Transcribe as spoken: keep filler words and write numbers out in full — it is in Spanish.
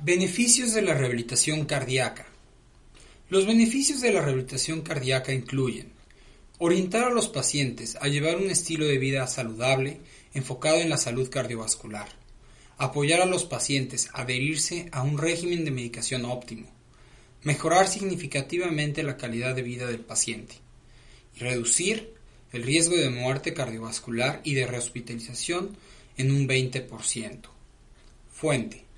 Beneficios de la rehabilitación cardíaca. Los beneficios de la rehabilitación cardíaca incluyen orientar a los pacientes a llevar un estilo de vida saludable enfocado en la salud cardiovascular, apoyar a los pacientes a adherirse a un régimen de medicación óptimo, mejorar significativamente la calidad de vida del paciente y reducir el riesgo de muerte cardiovascular y de rehospitalización en un veinte por ciento. Fuente: